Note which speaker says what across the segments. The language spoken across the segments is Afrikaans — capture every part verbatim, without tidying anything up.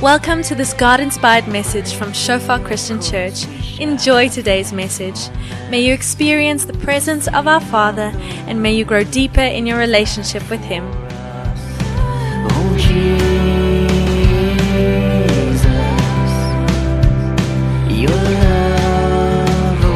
Speaker 1: Welcome to this God-inspired message from Shofar Christian Church. Enjoy today's message. May you experience the presence of our Father and may you grow deeper in your relationship with Him.
Speaker 2: Oh, Jesus, your love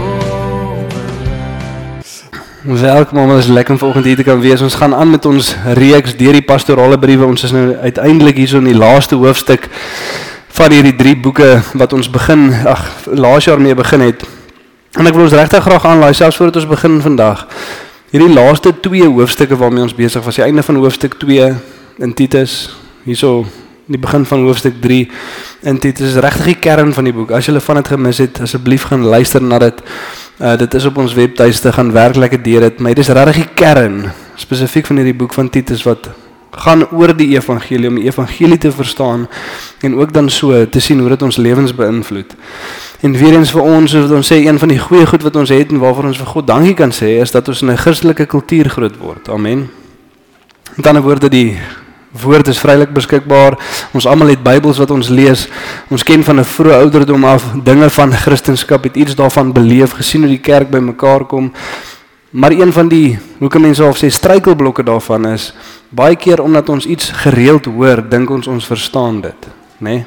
Speaker 2: over us.
Speaker 3: Welkom almal, is lekker om vanoggend hier te kan wees. Ons gaan aan met ons reeks deur die pastorale briewe. Ons is nou uiteindelik hier so in die laaste hoofstuk van hierdie drie boeke wat ons begin, ag, laas jaar mee begin het. En ek wil ons regtig graag aanlaai, selfs voordat ons begin vandag. Hierdie laaste twee hoofstukke waarmee ons besig was, die einde van hoofstuk twee in Titus, hierso die begin van hoofstuk drie in Titus, is regtig die kern van die boek. As julle van dit gemis het, asseblief gaan luister na dit. Uh, dit is op ons webtuiste, gaan werklik deur dit, maar dit is regtig die kern, spesifiek van hierdie boek van Titus, wat gaan oor die evangelie, om die evangelie te verstaan, en ook dan so te sien hoe dit ons lewens beïnvloed. En weer eens vir ons, wat ons sê, een van die goeie goed wat ons het, en waarvoor ons vir God dankie kan sê, is dat ons in 'n Christelike kultuur groot word. Amen. Met ander woorde, die woord is vrylik beskikbaar, ons almal het Bybels wat ons lees, ons ken van 'n vroeë ouderdom af dinge van Christendom, het iets daarvan beleef, gesien hoe die kerk by mekaar kom, maar een van die, hoe kan mense al sê, struikelblokke daarvan is, baie keer omdat ons iets gereeld hoor, dink ons ons verstaan dit, né?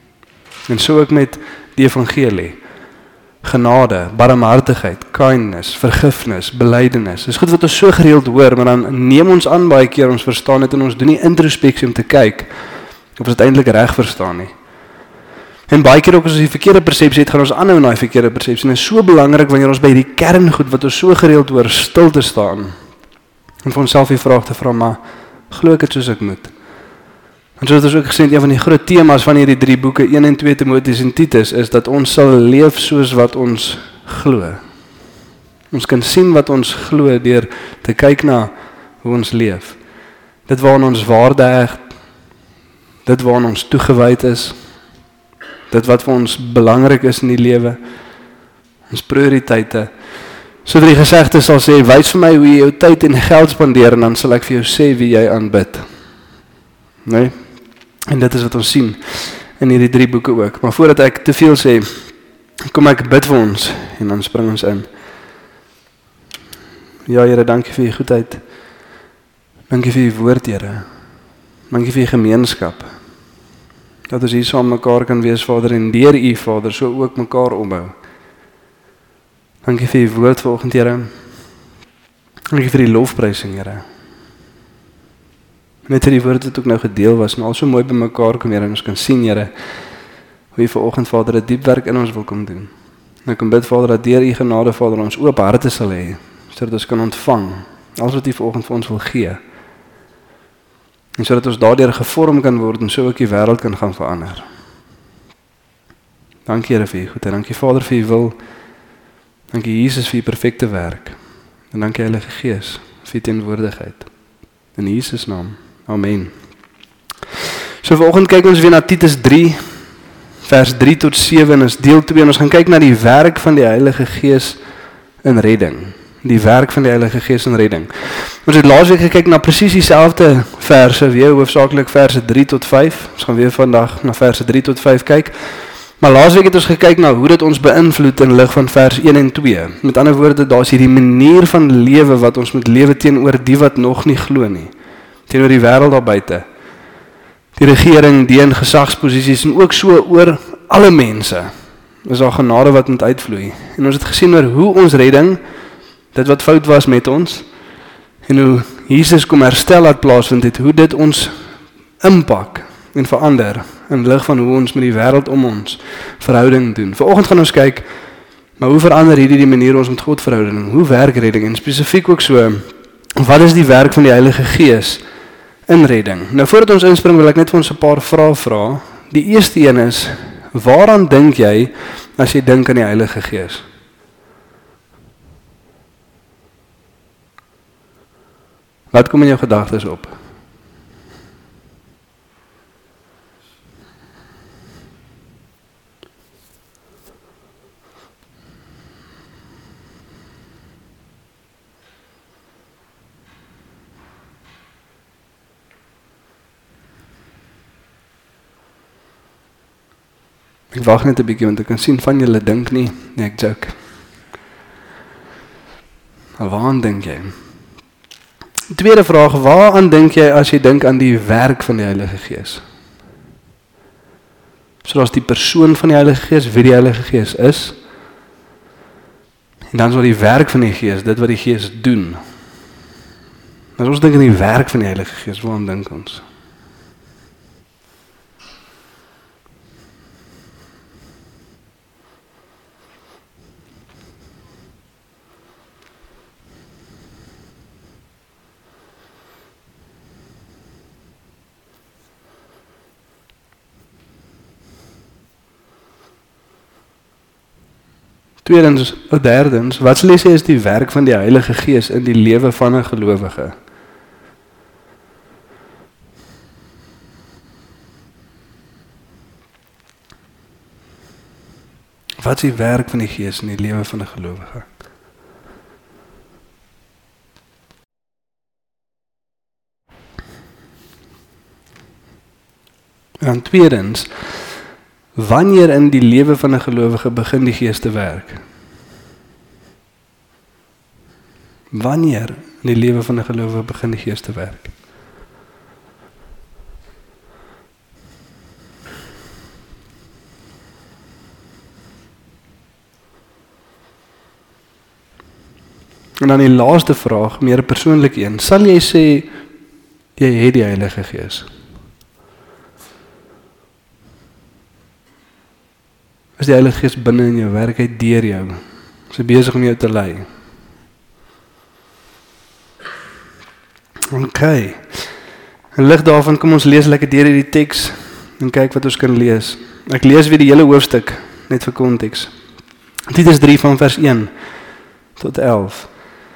Speaker 3: En so ook met die evangelie. Genade, barmhartigheid, kindness, vergifnis, belydenis. Dis goed wat ons so gereeld hoor, maar dan neem ons aan baie keer ons verstaan dit en ons doen nie introspeksie om te kyk of ons dit eintlik reg verstaan nie. En baie keer ook as ons die verkeerde persepsie het, gaan ons aanhou in daai verkeerde persepsie. En dit is so belangrik wanneer ons by die kerngoed wat ons so gereeld hoor stil te staan en vir onsself die vraag te vra, maar glo ek dit soos ek moet? En so het ons ook gesê, een van die groot temas van hierdie drie boeke, een en twee Timoteus en Titus, is dat ons sal leef soos wat ons glo. Ons kan sien wat ons glo deur te kyk na hoe ons leef. Dit waaraan ons waarde heg, dit waaraan ons toegewyd is, dit wat vir ons belangrik is in die lewe, ons prioriteite. So die gesegde sal sê, wys vir my hoe jy jou tyd en geld spandeer, en dan sal ek vir jou sê wie jy aanbid. Nee? En dit is wat ons sien in hierdie drie boeke ook. Maar voordat ek te veel sê, kom ek bid vir ons, en dan spring ons in. Ja, Here, dankie vir die goedheid. Dankie vir die woord, Here. Dankie vir die gemeenskap. Dat ons hier saam mekaar kan wees, Vader, en deur U, Vader, so ook mekaar opbou. Dankie vir die woord vanoggend, Here. Dankie vir die lofprysing, Here. Net vir die woord wat ook nou gedeel was, maar al so mooi by mekaar kom, Here, en ons kan sien, Here, hoe U vanoggend, Vader, 'n diep werk in ons wil kom doen. En ek kom bid, Vader, dat deur U genade, Vader, ons oop harte sal hê, sodat ons kan ontvang alles wat U vanoggend vir ons wil gee. En sodat ons daardeur gevorm kan word en so ook die wêreld kan gaan verander. Dankie, Here, vir U goedheid. Dankie, Vader, vir U wil. Dankie, Jesus, vir U perfekte werk. En dankie, Heilige Gees, vir U teenwoordigheid. In Jesus naam. Amen. So vanoggend kyk ons weer na Titus drie, vers drie tot sewe, en is deel twee, en ons gaan kyk na die werk van die Heilige Gees in redding. Die werk van die Heilige Gees in redding. Ons het laasweek gekyk na presies dieselfde verse, weer hoofsaaklik verse drie tot vyf. Ons gaan weer vandag na verse drie tot vyf kyk. Maar laasweek het ons gekyk na hoe dit ons beïnvloed in lig van vers een en twee. Met ander woorde, daar is hierdie manier van lewe wat ons moet lewe teenoor die wat nog nie glo nie. Teenoor die wêreld daar buite. Die regering, die in gesagsposisies en ook so oor alle mense. Is daar genade wat moet uitvloei. En ons het gesien oor hoe ons redding, dit wat fout was met ons, en hoe Jesus kom herstel laat plaasvind het, hoe dit ons impak en verander in lig van hoe ons met die wêreld om ons verhouding doen. Vanoggend gaan ons kyk, maar hoe verander hierdie die manier ons met God verhouding, hoe werk redding, en spesifiek ook so, wat is die werk van die Heilige Gees in redding? Nou voordat ons inspring, wil ek net vir ons 'n paar vrae vra. Die eerste een is, waaraan dink jy as jy dink aan die Heilige Gees? Wat kom in jou gedagtes op? Ek wag net 'n bietjie want ek kan sien van julle dink nie. Nee, ek joke. Maar waaraan dink jy? Tweede vraag, waaraan dink jy as jy dink aan die werk van die Heilige Gees? So as die persoon van die Heilige Gees, wie die Heilige Gees is, en dan is wat die werk van die Gees, dit wat die Gees doen. As ons dink aan die werk van die Heilige Gees, waaraan dink ons? Tweedens, of derdens, wat sal jy sê is die werk van die Heilige Gees in die lewe van 'n gelowige? Wat is die werk van die Gees in die lewe van 'n gelowige? En tweedens, wanneer in die lewe van 'n gelowige begin die Gees te werk? Wanneer in die lewe van 'n gelowige begin die Gees te werk? En dan die laaste vraag, meer persoonlik een, sal jy sê jy het die Heilige Gees? Is die Heilige Gees binne in jou, werk hy deur jou? Is hy besig om jou te lei? Ok. In lig daarvan kom ons lees lekker deur hierdie teks en kyk wat ons kan lees. Ek lees weer die hele hoofstuk, net vir konteks. Titus drie van vers een tot elf.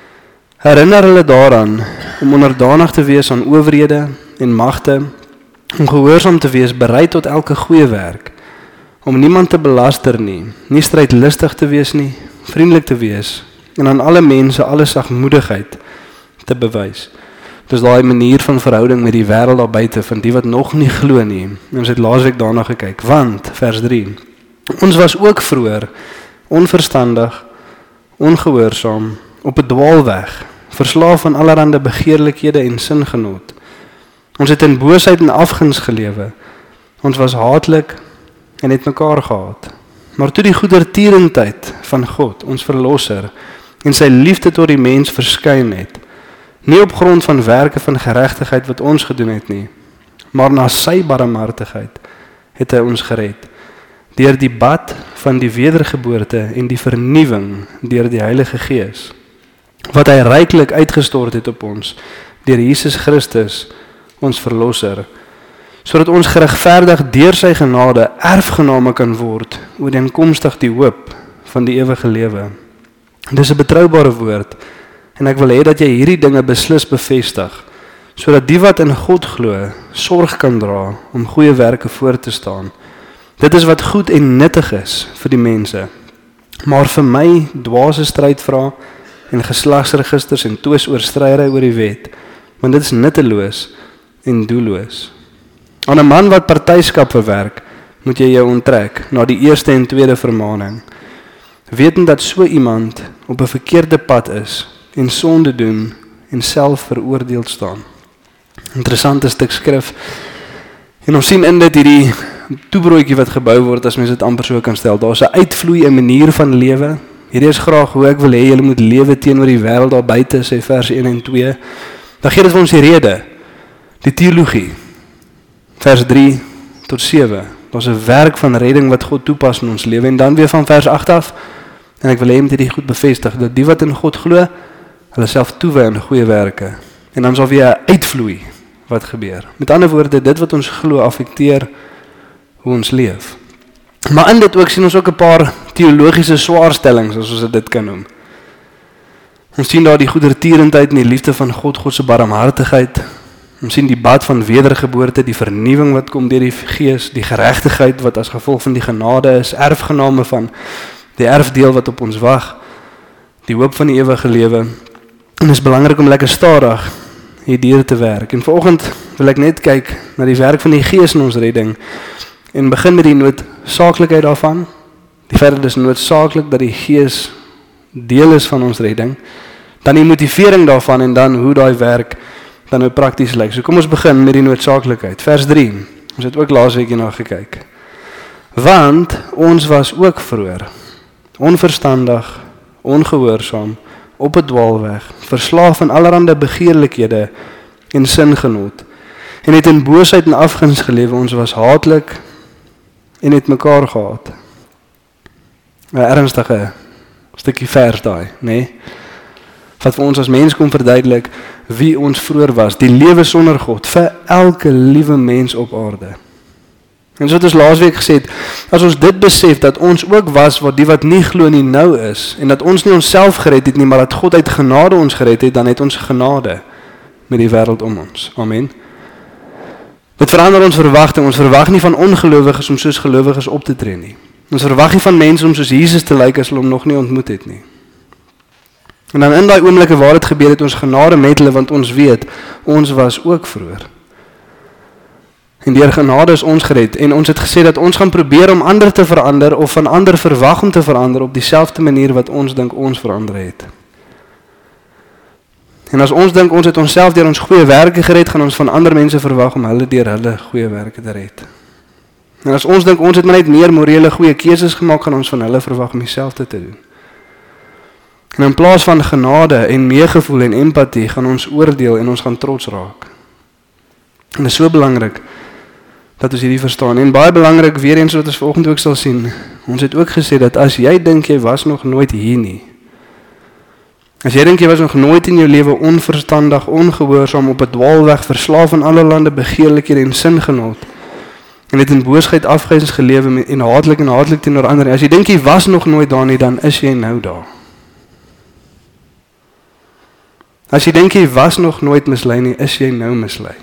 Speaker 3: Herinner hulle daaraan om onderdanig te wees aan owerhede en magte, om gehoorsaam te wees, bereid tot elke goeie werk, om niemand te belaster nie, nie strydlustig te wees nie, vriendelik te wees, en aan alle mense alle sagmoedigheid te bewys. Dis daai manier van verhouding met die wêreld daar buite, van die wat nog nie glo nie. En ons het laasweek daarna gekyk, want, vers drie, ons was ook vroeër onverstandig, ongehoorsaam, op 'n dwaalweg, verslaaf aan allerlei begeerlikhede en singenot. Ons het in boosheid en afguns gelewe. Ons was haatlik en het mekaar gehaat. Maar toe die goedertierendheid van God, ons verlosser, en sy liefde tot die mens verskyn het, nie op grond van werke van geregtigheid wat ons gedoen het nie, maar na sy barmhartigheid het hy ons gered, deur die bad van die wedergeboorte en die vernuwing deur die Heilige Gees, wat hy ryklik uitgestort het op ons, deur Jesus Christus, ons verlosser, sodat ons geregverdig deur sy genade erfgename kan word, ooreenkomstig die hoop van die ewige lewe. Dis 'n betroubare woord, en ek wil hê dat jy hierdie dinge beslis bevestig, sodat die wat in God glo, sorg kan dra om goeie werke voor te staan. Dit is wat goed en nuttig is vir die mense. Maar vir my dwaase stryd vra en geslagsregisters en twis oor stryery oor die wet, want dit is nutteloos en doelloos. Aan 'n man wat partyskap verwerk, moet jy jou onttrek na die eerste en tweede vermaning, wetend dat so iemand op 'n verkeerde pad is en sonde doen en self veroordeel staan. Interessante stuk skrif. En ons sien in dit hierdie toebroodjie wat gebou word, as mens dit amper so kan stel. Daar's 'n uitvloei, 'n manier van lewe. Hierdie is graag hoe ek wil hê julle moet lewe teenoor die wêreld daar buite, sê vers een en twee. Dan gee dit vir ons die rede, die teologie. Vers drie tot sewe. Daar's 'n werk van redding wat God toepas in ons lewe, en dan weer van vers agt af. En ek wil hê jy moet hierdie goed bevestig, dat die wat in God glo, hulle self toewy aan goeie werke. En dan sal weer 'n uitvloei wat gebeur. Met ander woorde, dit wat ons glo affekteer hoe ons leef. Maar in dit ook sien ons ook 'n paar teologiese swaarstellings, as ons dit kan noem. Ons sien daar die goedertierendheid en die liefde van God, God se barmhartigheid. Ons sien die bad van wedergeboorte, die vernuwing wat kom deur die Gees, die geregtigheid wat as gevolg van die genade is, erfgename van die erfdeel wat op ons wag, die hoop van die ewige lewe. En dit is belangrik om lekker stadig hierdeur te werk. En vanoggend wil ek net kyk na die werk van die Gees in ons redding, En begin met die noodsaaklikheid daarvan, die feit dat dit is noodsaaklik dat die Gees deel is van ons redding, dan die motivering daarvan en dan hoe daai werk dan nou prakties lyk. So kom ons begin met die noodsaaklikheid. Vers drie, ons het ook laasweek hierna gekyk. Want ons was ook vroeër onverstandig, ongehoorsaam, op 'n dwaalweg, verslaaf aan allerlei begeerlikhede en singenot, en het in boosheid en afguns gelewe. Ons was haatlik en het mekaar gehaat. 'n Ernstige stukkie vers daai, nê? Nee? Wat vir ons as mens kom verduidelik wie ons vroeër was, die lewe sonder God, vir elke liewe mens op aarde. En so het ons laasweek gesê, as ons dit besef, dat ons ook was wat die wat nie glo nie nou is, en dat ons nie onsself gered het nie, maar dat God uit genade ons gered het, dan het ons genade met die wêreld om ons. Amen. Dit verander ons verwagting. Ons verwag nie van ongelowiges om soos gelowiges op te tree nie. Ons verwag nie van mense om soos Jesus te lyk as hulle hom nog nie ontmoet het nie. En dan in daai oomblikke waar dit gebeur, het ons genade met hulle, want ons weet, ons was ook vroeër. En deur genade is ons gered, en ons het gesê dat ons gaan probeer om ander te verander, of van ander verwag om te verander, op dieselfde manier wat ons dink ons verander het. En as ons dink ons het onsself deur ons goeie werke gered, gaan ons van ander mense verwag om hulle deur hulle goeie werke te red. En as ons dink ons het maar net meer morele goeie keuses gemaak, gaan ons van hulle verwag om dieselfde te doen. En in plaas van genade en meegevoel en empatie, gaan ons oordeel en ons gaan trots raak. En dit is so belangrik dat ons hierdie verstaan. En baie belangrik, weer eens wat ons vanoggend ook sal sien, ons het ook gesê dat as jy dink jy was nog nooit hier nie, as jy dink jy was nog nooit in jou lewe onverstandig, ongehoorsaam, op 'n dwaalweg, verslaaf aan allerlei begeerlikhede en singenot, en het in boosheid afguns gelewe en haatlik en haatlik teenoor ander, as jy dink jy was nog nooit daar nie, dan is jy nou daar. As jy dink jy was nog nooit mislei nie, is jy nou mislei.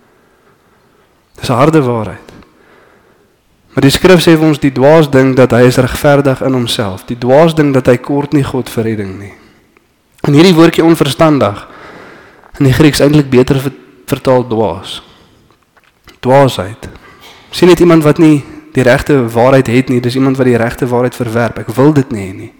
Speaker 3: Dis 'n harde waarheid. Maar die skrif sê vir ons, die dwaas dink dat hy is regverdig in homself. Die dwaas dink dat hy kort nie God vir redding nie. En hierdie woordjie onverstandig, in die Grieks eintlik beter vertaal dwaas. Dwaasheid. Sien net iemand wat nie die regte waarheid het nie, dis iemand wat die regte waarheid verwerp. Ek wil dit nie hê nie.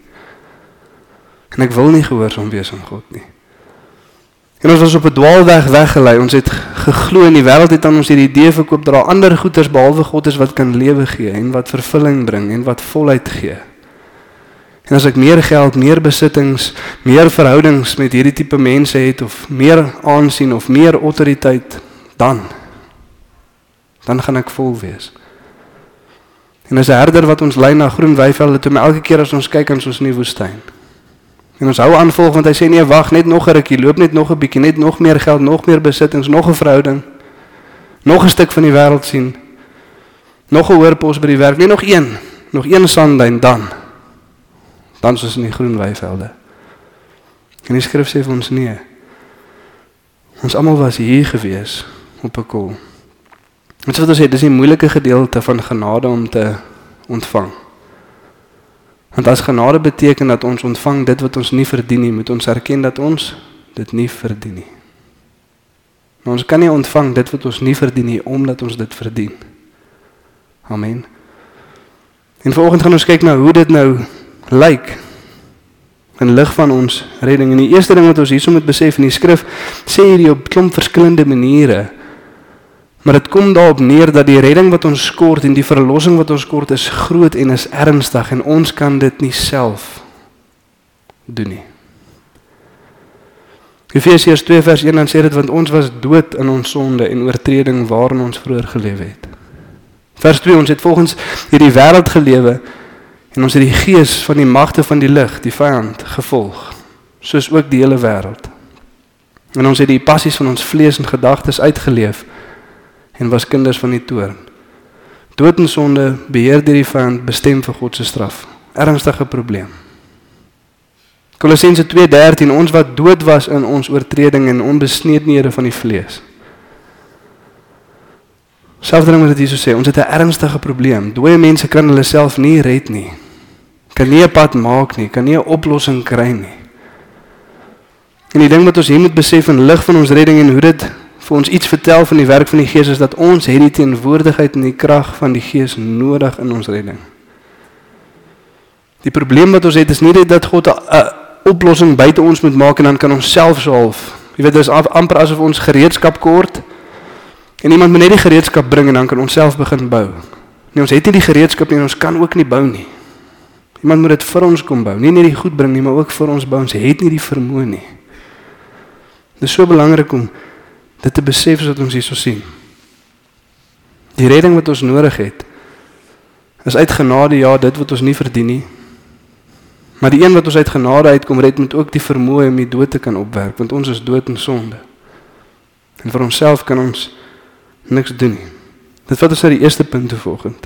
Speaker 3: En ek wil nie gehoorsaam wees aan God nie. En ons was op 'n dwaalweg weggelei, ons het geglo in die wêreld het aan ons hierdie idee verkoop dat daar ander goeders behalwe God is wat kan lewe gee en wat vervulling bring en wat volheid gee. En as ek meer geld, meer besittings, meer verhoudings met hierdie tipe mense het of meer aansien of meer autoriteit, dan dan gaan ek vol wees. En as 'n herder wat ons lei na groen weivelde toe, maar elke keer as ons kyk aan ons in die woestyn. En ons hou aan volg, want hy sê nee, wag, net nog 'n rukkie, loop net nog 'n bietjie, net nog meer geld, nog meer besittings, nog 'n verhouding, nog 'n stuk van die wêreld sien, nog 'n hoër pos by die werk, nee, nog een, nog een sandduin, dan, dan is ons in die groen weivelde. En die skrif sê vir ons nee, ons almal was hier gewees, op 'n kol. Wat wat ons sê, dis die moeilike gedeelte van genade om te ontvang. Want as genade beteken dat ons ontvang dit wat ons nie verdien nie, moet ons erken dat ons dit nie verdien nie. Maar ons kan nie ontvang dit wat ons nie verdien nie, omdat ons dit verdien. Amen. En vanoggend gaan ons kyk na hoe dit nou lyk, in lig van ons redding. En die eerste ding wat ons hierso moet besef, in die skrif sê hierdie op klomp verskillende maniere, maar dit kom daarop neer dat die redding wat ons kort en die verlossing wat ons kort is groot en is ernstig en ons kan dit nie self doen nie. Efesiërs twee vers een dan sê dit, want ons was dood in ons sonde en oortreding waarin ons vroeër gelewe het. Vers twee, ons het volgens hierdie wêreld gelewe en ons het die gees van die magte van die lig, die vyand, gevolg, soos ook die hele wêreld. En ons het die passies van ons vlees en gedagtes uitgeleef en was kinders van die toorn. Dood en sonde, beheer deur die vyand, bestem vir God se straf. Ernstige probleem. Kolossense twee dertien, ons wat dood was in ons oortreding en onbesneedhede van die vlees. Selfs ding wat dit hier so sê, ons het 'n ernstige probleem. Dooie mense kan hulle self nie red nie. Kan nie 'n pad maak nie, kan nie 'n oplossing kry nie. En die ding wat ons hier moet besef in lig van ons redding en hoe dit vir ons iets vertel van die werk van die Gees, is dat ons het die teenwoordigheid en die krag van die Gees nodig in ons redding. Die probleem wat ons het, is nie dat God 'n oplossing buite ons moet maak en dan kan ons self solf. Jy weet, dit is amper asof ons gereedskap kort en iemand moet net die gereedskap bring en dan kan ons self begin bou. Nee, ons het nie die gereedskap nie en ons kan ook nie bou nie. Iemand moet dit vir ons kom bou, nie net die goed bring nie, maar ook vir ons bou. Ons het nie die vermoë nie. Dit is so belangrik om dit te besef as wat ons hierso sien. Die redding wat ons nodig het, is uit genade, ja, dit wat ons nie verdien nie. Maar die een wat ons uit genade uitkom red, moet ook die vermoë om die dood te kan opwerk, want ons is dood in sonde. En vir onsself kan ons niks doen nie. Dit vat ons na die eerste punt toe volgend.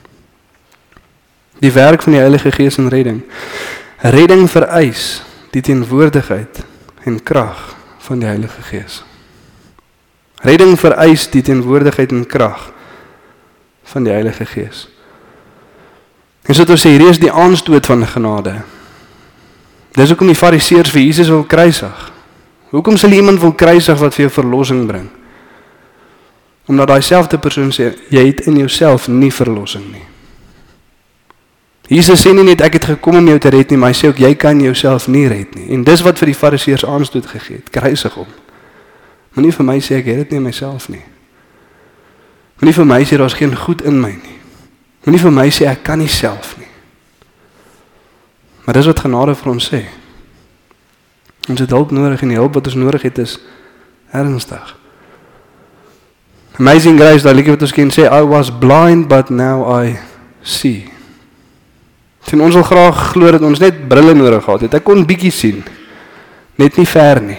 Speaker 3: Die werk van die Heilige Gees in redding. Redding vereis die teenwoordigheid en krag van die Heilige Gees. Redding vereis die teenwoordigheid en krag van die Heilige Gees. En so het ons sê, hier is die aanstoot van genade. Dis hoekom die Fariseërs vir Jesus wil kruisig. Hoekom sal iemand wil kruisig wat vir jou verlossing bring? Omdat daai selfde persoon sê, jy het in jouself nie verlossing nie. Jesus sê nie net, ek het gekom om jou te red nie, maar hy sê ook, jy kan jouself nie red nie. En dis wat vir die Fariseërs aanstoot gegee het, kruisig hom. Moenie vir my sê, ek het dit nie in myself nie. Moenie vir my sê, daar is geen goed in my nie. Moenie vir my sê, ek kan nie self nie. Maar dis wat genade vir ons sê. Ons het hulp nodig en die hulp wat ons nodig het is ernstig. Amazing Grace, daai liedjie wat ons ken sê, I was blind but now I see. En ons wil graag glo dat ons net brille nodig gehad het. Ek kon bietjie sien, net nie ver nie.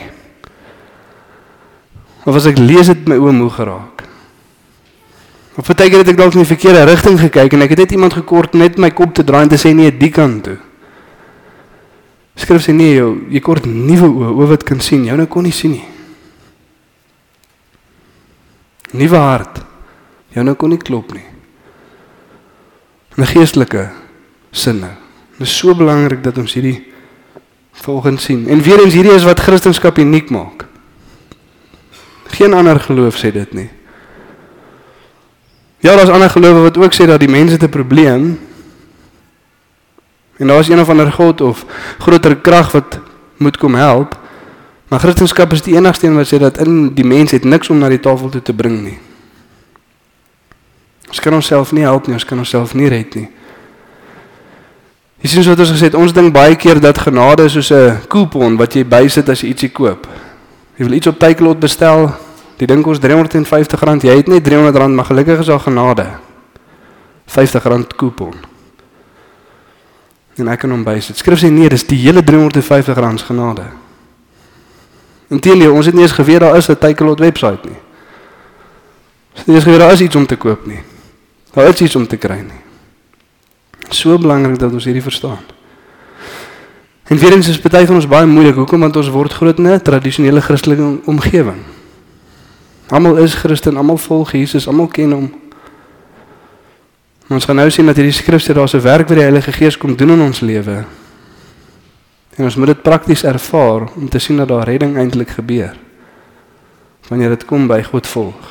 Speaker 3: Of as ek lees het my oë moeg geraak. Of partykeer het ek dalk in die verkeerde rigting gekyk en ek het net iemand gekort net my kop te draai en te sê nee, die kant toe. Skrif sê nee, jou, jy kort nuwe oë, oë wat kan sien, jou nou kon nie sien nie. Nuwe hart, jou nou kon nie klop nie. En 'n geestelike sinne. Dit is so belangrik dat ons hierdie volgens sien. En weer eens, hierdie is wat Christendom uniek maak. Geen ander geloof sê dit nie. Ja, daar is ander gelowe wat ook sê dat die mens het 'n probleem, en daar is een of ander God of groter krag wat moet kom help, maar Christendom is die enigste een wat sê dat in die mens het niks om na die tafel toe te bring nie. Ons kan onsself nie help nie, ons kan onsself nie red nie. Jy sien so wat ons gesê het, ons dink baie keer dat genade is soos 'n coupon wat jy bysit as jy ietsie koop. Jy wil iets op Takealot bestel, die ding kos driehonderd en vyftig rand, jy het net driehonderd rand, maar gelukkig is al genade. vyftig rand coupon. En ek kan hom bysit. Skrif sê nee, dis die hele driehonderd en vyftig rand genade. Inteendeel, ons het nie eens geweet daar is 'n Takealot website nie. Ons het nie eens geweet daar is iets om te koop nie. Daar is iets om te kry nie. So belangrik dat ons hierdie verstaan. En weer eens is party van ons baie moeilik, hoekom? Want ons word groot in 'n tradisionele Christelike omgewing. Almal is Christen, almal volg Jesus, almal ken hom. Maar ons gaan nou sien dat hierdie skrif sê daar's 'n werk wat die Heilige Gees kom doen in ons lewe. En ons moet dit prakties ervaar om te sien dat daar redding eintlik gebeur. Wanneer dit kom by God volg.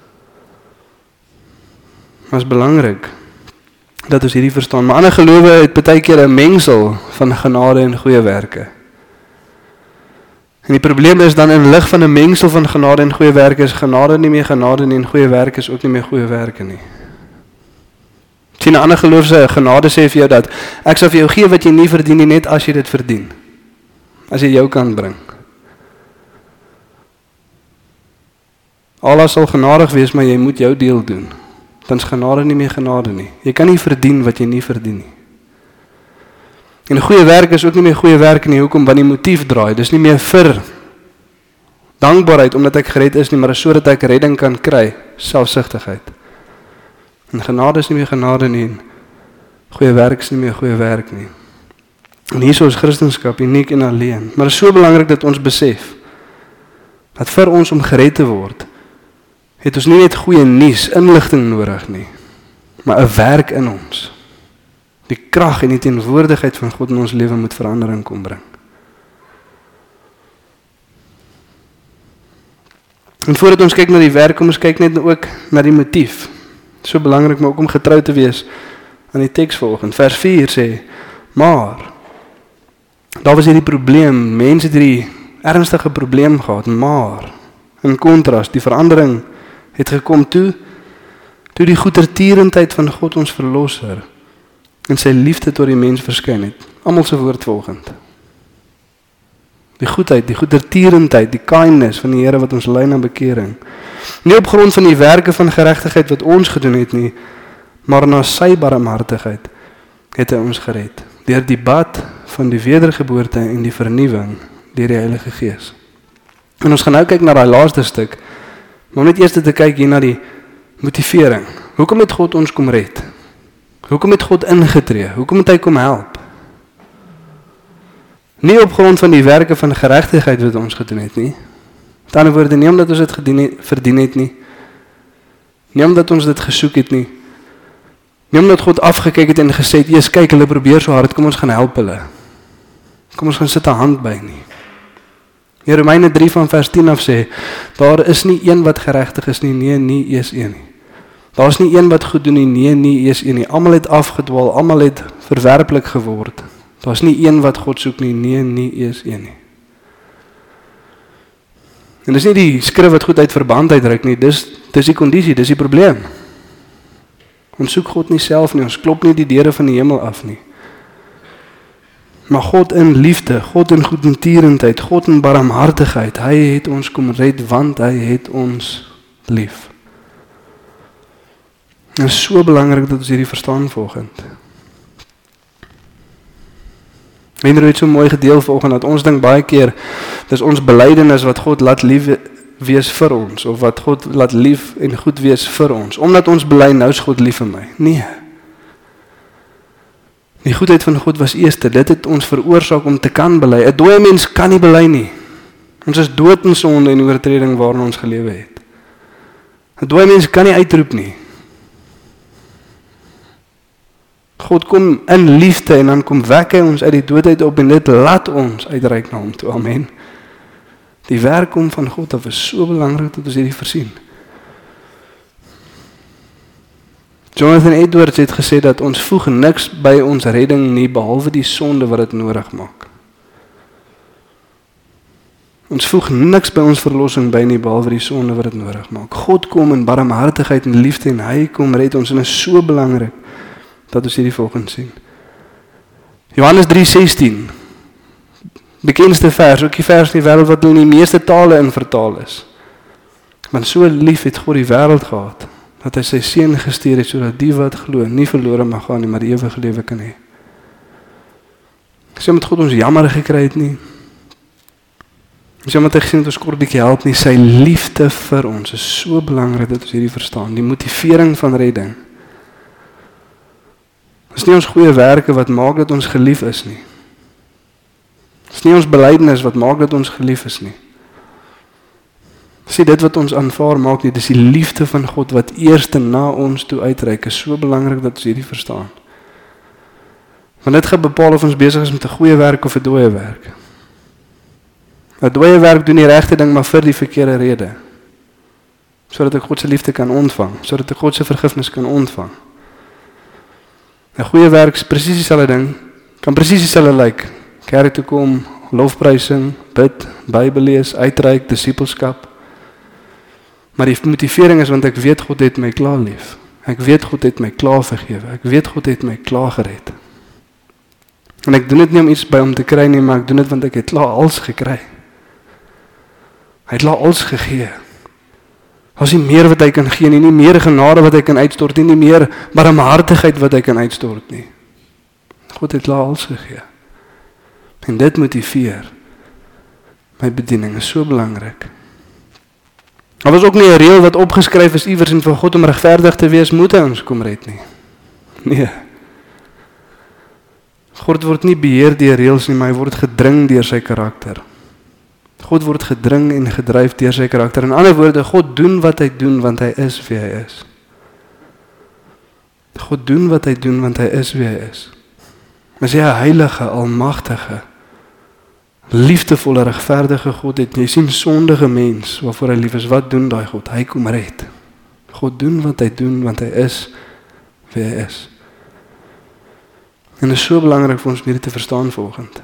Speaker 3: Maar is belangrik dat ons hierdie verstaan. Maar ander gelowe het baie keer 'n mengsel van genade en goeie werke. En die probleem is dan in lig van 'n mengsel van genade en goeie werke is genade nie meer genade nie en goeie werke is ook nie meer goeie werke nie. Sien, 'n ander geloof se genade sê vir jou dat ek sal vir jou gee wat jy nie verdien nie, net as jy dit verdien. As jy jou kan bring. Allah sal genadig wees, maar jy moet jou deel doen. Dan is genade nie meer genade nie. Jy kan nie verdien wat jy nie verdien nie. En goeie werk is ook nie meer goeie werk nie, hoekom? Want die motief draai, dis nie meer vir dankbaarheid, omdat ek gered is nie, maar is so dat ek redding kan kry, selfsugtigheid. En genade is nie meer genade nie, en goeie werk is nie meer goeie werk nie. En hierso is Christendom uniek en alleen, maar is so belangrik dat ons besef, dat vir ons om gered te word, het ons nie net goeie nuus, inligting nodig nie, maar 'n werk in ons. Die krag en die teenwoordigheid van God in ons lewe moet verandering kom bring. En voordat ons kyk na die werk, kom ons kyk net ook na die motief. So belangrik, maar ook om getrou te wees aan die teks volgend. Vers vier sê, maar, daar was hierdie probleem, mense het hierdie ernstige probleem gehad, maar, in kontras, die verandering het gekom toe, toe die goedertierendheid van God ons verlosser, en sy liefde tot die mens verskyn het. Almal se woord volgend. Die goedheid, die goedertierendheid, die kindness van die Here wat ons lei na bekering. Nie op grond van die werke van geregtigheid wat ons gedoen het nie, maar na sy barmhartigheid het hy ons gered. Deur die bad van die wedergeboorte en die vernuwing deur die Heilige Gees. En ons gaan nou kyk na daai laaste stuk, maar net eers te kyk hier na die motivering. Hoekom het God ons kom red? Hoekom het God ingetree? Hoekom het hy kom help? Nie op grond van die werke van geregtigheid wat ons gedoen het nie. Met ander woorde, nie omdat ons dit gedien het, verdien het nie. Nie omdat ons dit gesoek het nie. Nie omdat God afgekyk het en gesê het, "Eers kyk, hulle probeer so hard, kom ons gaan help hulle. Kom ons gaan sit 'n hand by nie." Die Romeine drie van vers tien af sê, daar is nie een wat geregtig is nie, nee, nie eers een nie. Daar is nie een wat goed doen nie, nee, nie eers een nie. Almal het afgedwaal, almal het verwerplik geword. Daar is nie een wat God soek nie, nee, nie eers een nie. En dis nie die skrif wat goed uit verband uitdruk nie, dis, dis die kondisie, dis die probleem. Ons soek God nie self nie, ons klop nie die deure van die hemel af nie. Maar God in liefde, God in goedertierendheid, God in barmhartigheid, hy het ons kom red, want hy het ons lief. En is so belangrik dat ons hierdie verstaan volgend. Wendero het so mooi gedeel volgend, dat ons dink baie keer, dis ons belydenis wat God laat lief wees vir ons, of wat God laat lief en goed wees vir ons, omdat ons bely, nou is God lief vir my. Nee. Die goedheid van God was eerste, dit het ons veroorsaak om te kan bely. 'n Dooie mens kan nie bely nie. Ons is dood in sonde en oortreding waarin ons gelewe het. 'n Dooie mens kan nie uitroep nie. God kom in liefde en dan kom wek hy ons uit die doodheid op en dit laat ons uitreik na hom toe. Amen. Die werk kom van God af is so belangrik dat ons hierdie versien. Jonathan Edwards het gesê dat ons voeg niks by ons redding nie, behalwe die sonde wat dit nodig maak. Ons voeg niks by ons verlossing by nie, behalwe die sonde wat dit nodig maak. God kom in barmhartigheid en liefde en hy kom red ons en is so belangrik dat ons hierdie volgende sien. Johannes drie sestien, bekendste vers, ook die vers in die wêreld wat in die meeste tale in vertaal is. Want so lief het God die wêreld gehad, dat hy sy seun gestuur het, sodat die wat glo, nie verlore mag gaan nie, maar die ewige lewe kan hê. Sy omdat God ons jammer gekry het nie, sy omdat hy gesien het ons kort bietjie help nie, sy liefde vir ons is so belangrik dat ons hierdie verstaan, die motivering van redding. Dit is nie ons goeie werke wat maak dat ons gelief is nie. Dit is nie ons belydenis wat maak dat ons gelief is nie. Sê dit wat ons aanvaar maak nie, dis die liefde van God wat eerste na ons toe uitreik, is so belangrik dat ons hierdie verstaan. Want dit gaan bepaal of ons besig is met 'n goeie werk of 'n dooie werk. 'n Dooie werk doen die regte ding maar vir die verkeerde rede. Sodat ek God se liefde kan ontvang, sodat ek God se vergifnis kan ontvang. 'n Goeie werk is presies dieselfde ding, kan presies dieselfde lyk. Kerk toe kom, lofprysing, bid, Bybel lees, uitreik, disippelskap. Maar die motivering is want ek weet God het my klaar lief. Ek weet God het my klaar vergewe. Ek weet God het my klaar gered. En ek doen dit nie om iets by hom te kry nie, maar ek doen dit want ek het klaar alles gekry. Hy het klaar alles gegee. Daar is nie meer wat hy kan gee nie, nie meer genade wat hy kan uitstort nie, nie meer barmhartigheid wat hy kan uitstort nie. God het klaar alles gegee. En dit motiveer. My bediening is so belangrik. Daar was ook nie 'n reël wat opgeskryf is iewers en vir God om regverdig te wees, moet hy ons kom red nie. Nee. God word nie beheer deur reëls nie, maar hy word gedring deur sy karakter. God word gedring en gedryf deur sy karakter. In ander woorde, God doen wat hy doen want hy is wie hy is. God doen wat hy doen want hy is wie hy is. Hy is 'n heilige, almagtige, liefdevolle, regverdige God het. Jy sien sondige mens waarvoor hy lief is. Wat doen daai God? Hy kom red. God doen wat hy doen, want hy is wie hy is. En dit is so belangrik vir ons om hierdie te verstaan vanoggend.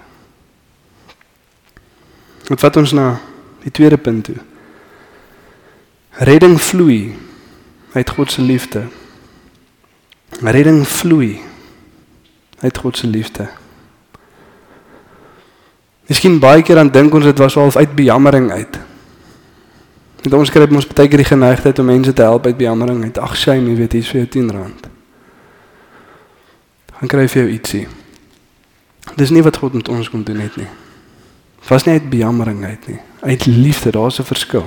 Speaker 3: Dit vat ons na die tweede punt toe. Redding vloei uit God se liefde. Redding vloei uit God se liefde. Miskien baie keer aan dink ons dit was half uit bejammering uit. Met ons kry ons baie keer die geneigtheid om mense te help uit bejammering uit. Ag shame, jy weet, hier is vir jou tien rand. Dan kry jy vir jou ietsie. Dis nie wat God met ons kom doen het nie. Het was nie uit bejammering uit nie. Uit liefde, daar is 'n verskil.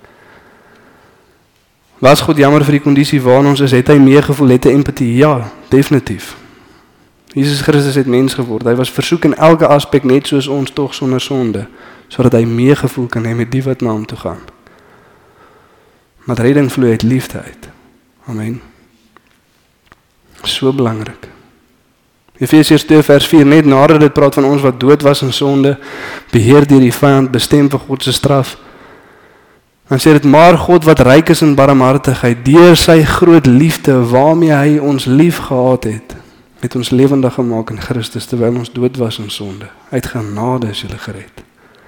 Speaker 3: Was God jammer vir die kondisie waarin ons is, het hy meegevoel, het hy empatie? Ja, definitief. Jesus Christus het mens geword. Hy was versoek in elke aspek net soos ons, tog sonder sonde, sodat hy meegevoel kan hê met die wat na hom toe gaan. Maar redding vloei uit liefde uit. Amen. So belangrik. Efesiërs twee vers vier, net nadat dit praat van ons wat dood was in sonde, beheer deur die vyand, bestem vir God se straf. Dan sê dit, maar God wat ryk is in barmhartigheid, deur sy groot liefde waarmee hy ons lief gehad het, het ons lewendig gemaak in Christus terwyl ons dood was in sonde. Uit genade is julle gered.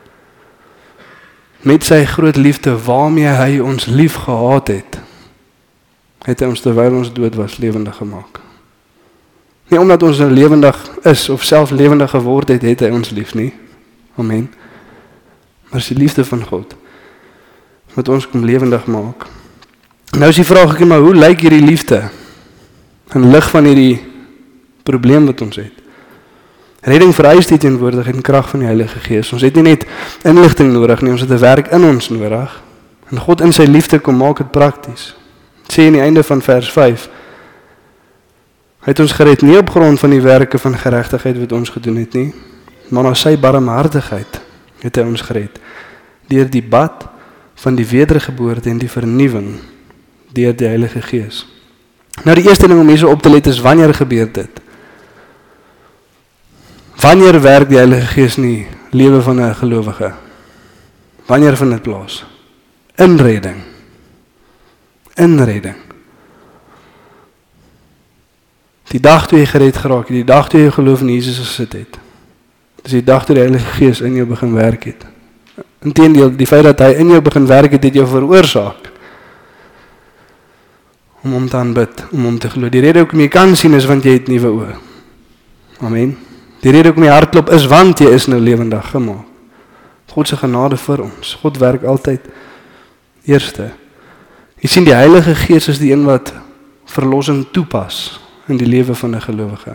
Speaker 3: Met sy groot liefde waarmee hy ons lief gehad het, het hy ons terwyl ons dood was lewendig gemaak. Nie omdat ons nou lewendig is of self lewendig geword het, het hy ons lief nie. Amen. Maar is die liefde van God wat ons kom lewendig maak. Nou is die vraag ek, maar hoe lyk hierdie liefde in lig van hierdie probleem wat ons het? Redding vereis die teenwoordigheid en krag van die Heilige Gees. Ons het nie net inligting nodig nie, ons het 'n werk in ons nodig. En God in sy liefde kom maak dit prakties. Sê aan die einde van vers vyf, hy het ons gered nie op grond van die werke van geregtigheid wat ons gedoen het nie, maar na sy barmhartigheid het hy ons gered, deur die bad van die wedergeboorte en die vernuwing deur die Heilige Gees. Nou die eerste ding om hierso op te let is, wanneer gebeur dit? Wanneer werk die Heilige Gees in die lewe van 'n gelowige? Wanneer vind dit plaas? In redding. In redding. Die dag toe jy gered geraak het, die dag toe jy geloof in Jesus gesit het, dis die dag toe die Heilige Gees in jou begin werk het. Inteendeel, die feit dat hy in jou begin werk het, het jou veroorsaak om hom te aanbid, om hom te glo. Die rede hoekom jy kan sien is want jy het nuwe oë. Amen. Die rede hoekom jy hartklop is want jy is nou lewendig gemaak. God se genade vir ons. God werk altyd eerste. Jy sien, die Heilige Gees is die een wat verlossing toepas in die lewe van 'n gelowige.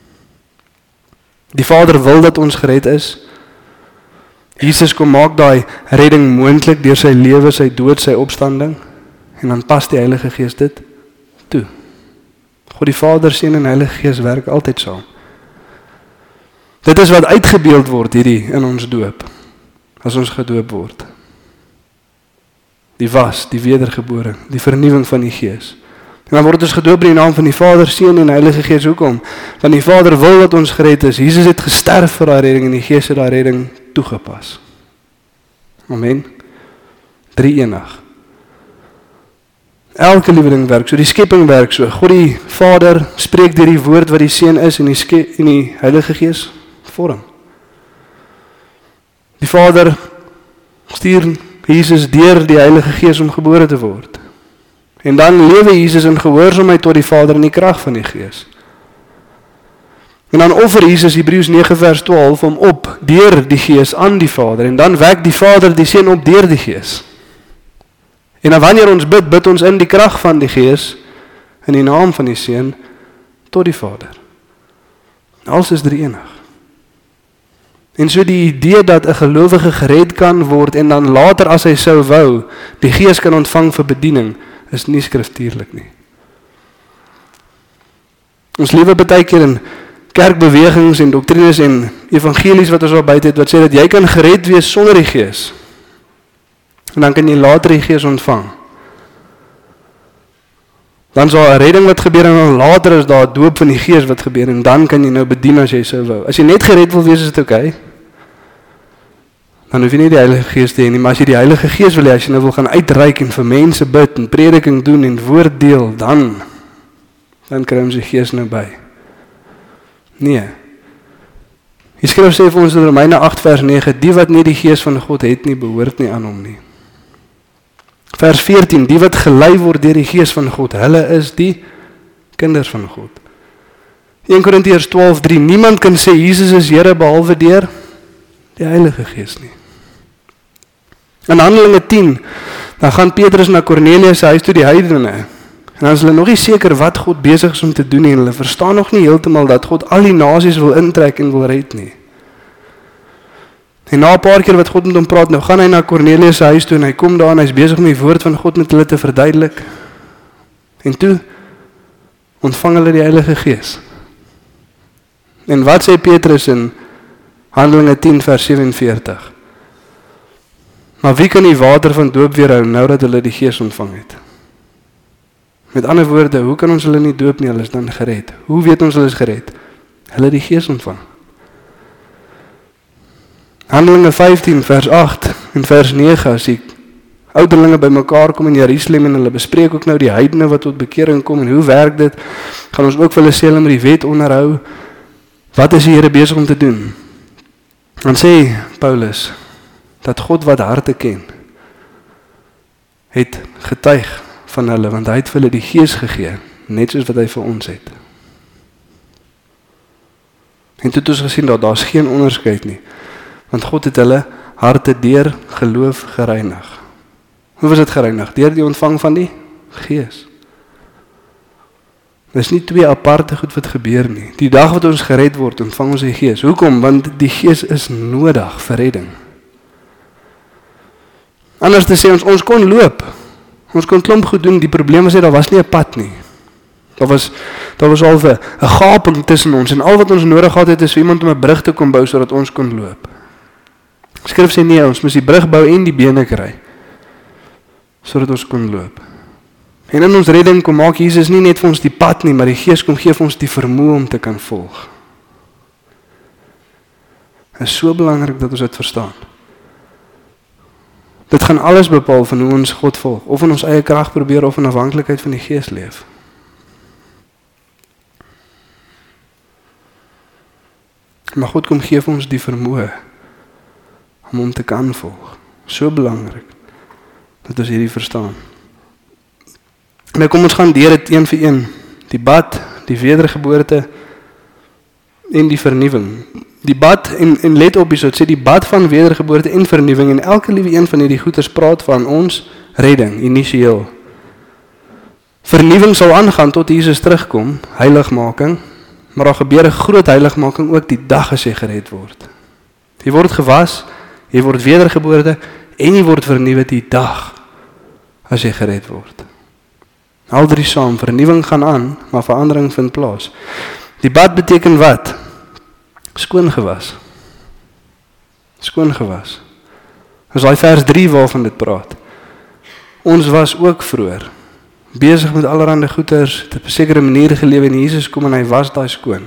Speaker 3: Die Vader wil dat ons gered is. Jesus kom maak daai redding moontlik deur sy lewe, sy dood, sy opstanding, en dan pas die Heilige Gees dit toe. God die Vader, Seun en Heilige Gees werk altyd saam. Dit is wat uitgebeeld word hierdie in ons doop, as ons gedoop word. Die was, die wedergebore, die vernuwing van die Gees. En dan word ons gedoop in die naam van die Vader, Seun en Heilige Gees. Hoekom? Want die Vader wil dat ons gered is. Jesus het gesterf vir daai redding en die Gees het daai redding toegepas. Amen. Drie enig. Elke lieweling werk so, die skepping werk so. God die Vader spreek deur die woord wat die Seun is en die, ske, en die Heilige Gees vorm. Die Vader stuur Jesus deur die Heilige Gees om gebore te word. En dan lewe Jesus in gehoorsaamheid tot die Vader in die krag van die Gees. En dan offer Jesus, Hebreërs nege vers twaalf, hom op deur die Gees aan die Vader. En dan wek die Vader die Seun op deur die Gees. En dan wanneer ons bid, bid ons in die krag van die Gees, in die naam van die Seun, tot die Vader. Alles is drie enig. En so die idee dat 'n gelowige gered kan word en dan later as hy sou wou, die Gees kan ontvang vir bediening, is nie skriftuurlik nie. Ons lewe baie keer in kerkbewegings en doktrines en evangelies wat ons al buite het, wat sê dat jy kan gered wees sonder die Gees. En dan kan jy later die Gees ontvang. Dan is daar 'n redding wat gebeur en dan later is daar 'n doop van die Gees wat gebeur en dan kan jy nou bedien as jy sou wou. As jy net gered wil wees, is dit oukei. dan hoef jy nie die Heilige Gees te hê nie, maar as jy die Heilige Gees wil hê, as jy nou wil gaan uitreik en vir mense bid en prediking doen en woord deel, dan dan kry ons die Gees nou by. Nee. Die skrif sê vir ons in Romeine agt vers nege, die wat nie die Gees van God het nie, behoort nie aan hom nie. Vers veertien, die wat gelei word deur die Gees van God, hulle is die kinders van God. Eerste Korintiërs twaalf drie, niemand kan sê Jesus is Here behalwe deur die Heilige Gees nie. In Handelinge tien, dan gaan Petrus na Kornelius se huis toe, die heidene, en dan is hulle nog nie seker wat God besig is om te doen nie, en hulle verstaan nog nie heeltemal dat God al die nasies wil intrek en wil red nie. En na 'n paar keer wat God met hom praat, nou gaan hy na Kornelius se huis toe, en hy kom daar en hy's besig om die woord van God met hulle te verduidelik. En toe ontvang hulle die Heilige Gees. En wat sê Petrus in Handelinge tien vers sewenveertig? Maar wie kan die water van doop weerhou nou dat hulle die Gees ontvang het? Met ander woorde, hoe kan ons hulle nie doop nie, hulle is dan gered? Hoe weet ons hulle is gered? Hulle die Gees ontvang. Handelinge vyftien vers agt en vers nege, as die ouderlinge by mekaar kom in Jerusalem en hulle bespreek ook nou die heidene wat tot bekering kom en hoe werk dit, gaan ons ook vir hulle sê hulle moet die wet onderhou. Wat is die Here besig om te doen? Dan sê Paulus dat God wat harte ken, het getuig van hulle, want hy het vir hulle die Gees gegee, net soos wat hy vir ons het. En toe het ons gesien dat daar's geen onderskeid nie, want God het hulle harte deur geloof gereinig. Hoe was dit gereinig? Deur die ontvang van die Gees. Dit is nie twee aparte goed wat gebeur nie. Die dag wat ons gered word, ontvang ons die Gees. Hoekom? Want die Gees is nodig vir redding. Anders te sê ons, ons kon loop. Ons kon klomp goed doen. Die probleem was nie, daar was nie 'n pad nie. Daar was, daar was al 'n gaping tussen ons. En al wat ons nodig gehad het, is vir iemand om 'n brug te kom bou, sodat ons kon loop. Skrif sê nee, ons moes die brug bou en die bene kry, sodat ons kon loop. En in ons redding kom maak Jesus nie net vir ons die pad nie, maar die Gees kom gee vir ons die vermoë om te kan volg. Dit is so belangrik dat ons dit verstaan. Dit gaan alles bepaal van hoe ons God volg, of in ons eie krag probeer, of in afhanklikheid van die Gees leef. Maar God kom gee vir ons die vermoë om hom te kan volg. So belangrik dat ons hierdie verstaan. Nou kom ons gaan deur dit een vir een. Die bad, die wedergeboorte en die vernuwing. Die bad, en, en let op hierso, het sê die bad van wedergeboorte en vernuwing, en elke liewe een van hierdie goeders praat van ons redding, initieel. Vernuwing sal aangaan tot Jesus terugkom, heiligmaking, maar daar gebeur 'n groot heiligmaking ook die dag as jy gered word. Jy word gewas, jy word wedergeboorte, en jy word vernuwe die dag as jy gered word. Al drie saam, vernuwing gaan aan, maar verandering vind plaas. Die bad beteken wat? Skoon gewas. Skoon gewas. Dis daai vers drie waarvan dit praat. Ons was ook vroeër besig met allerlei goeders, het op 'n sekere manier gelewe, en Jesus kom en hy was daai skoon.